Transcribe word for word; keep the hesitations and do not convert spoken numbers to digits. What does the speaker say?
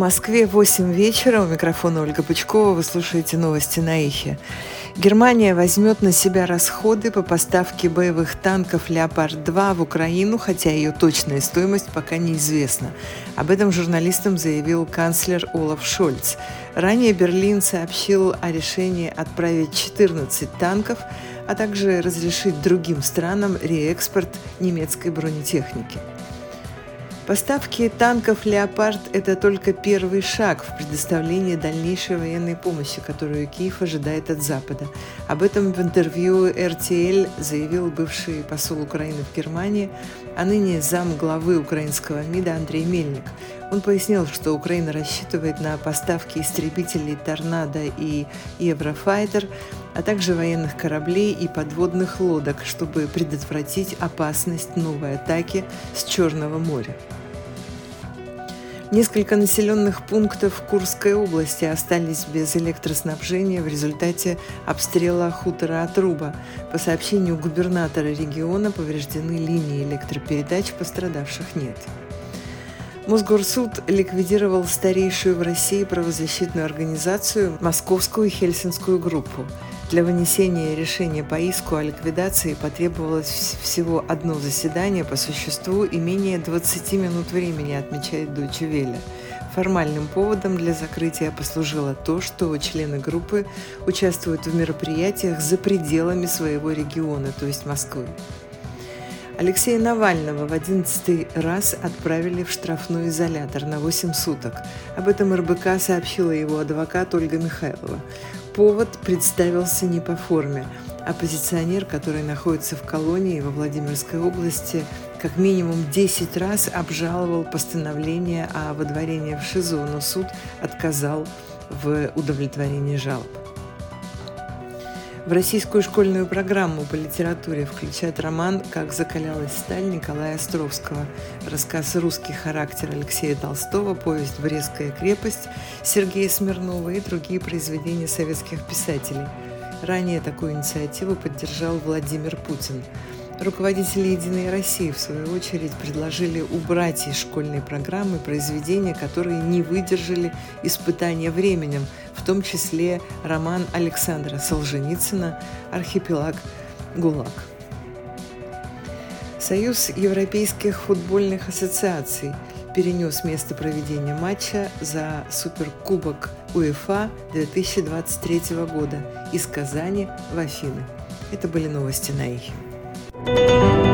Москве восемь вечера. У микрофона Ольга Пучкова. Вы слушаете новости на Эхе. Германия возьмет на себя расходы по поставке боевых танков «Леопард-два» в Украину, хотя ее точная стоимость пока неизвестна. Об этом журналистам заявил канцлер Олаф Шольц. Ранее Берлин сообщил о решении отправить четырнадцать танков, а также разрешить другим странам реэкспорт немецкой бронетехники. Поставки танков «Леопард» – это только первый шаг в предоставлении дальнейшей военной помощи, которую Киев ожидает от Запада. Об этом в интервью эр тэ эл заявил бывший посол Украины в Германии, а ныне замглавы украинского МИДа Андрей Мельник. Он пояснил, что Украина рассчитывает на поставки истребителей «Торнадо» и «Еврофайтер», а также военных кораблей и подводных лодок, чтобы предотвратить опасность новой атаки с Черного моря. Несколько населенных пунктов Курской области остались без электроснабжения в результате обстрела хутора Отруба. По сообщению губернатора региона, повреждены линии электропередач, пострадавших нет. Мосгорсуд ликвидировал старейшую в России правозащитную организацию «Московскую Хельсинскую группу». Для вынесения решения по иску о ликвидации потребовалось всего одно заседание по существу и менее двадцати минут времени, отмечает Deutsche Welle. Формальным поводом для закрытия послужило то, что члены группы участвуют в мероприятиях за пределами своего региона, то есть Москвы. Алексея Навального в одиннадцатый раз отправили в штрафной изолятор на восемь суток. Об этом эр бэ ка сообщила его адвокат Ольга Михайлова. Повод представился не по форме. Оппозиционер, который находится в колонии во Владимирской области, как минимум десять раз обжаловал постановление о выдворении в ШИЗО, но суд отказал в удовлетворении жалоб. В российскую школьную программу по литературе включают роман «Как закалялась сталь» Николая Островского, рассказ «Русский характер» Алексея Толстого, повесть «Брестская крепость» Сергея Смирнова и другие произведения советских писателей. Ранее такую инициативу поддержал Владимир Путин. Руководители «Единой России», в свою очередь, предложили убрать из школьной программы произведения, которые не выдержали испытания временем, в том числе роман Александра Солженицына «Архипелаг ГУЛАГ». Союз европейских футбольных ассоциаций перенес место проведения матча за Суперкубок УЕФА две тысячи двадцать третьего года из Казани в Афины. Это были новости на Эхе.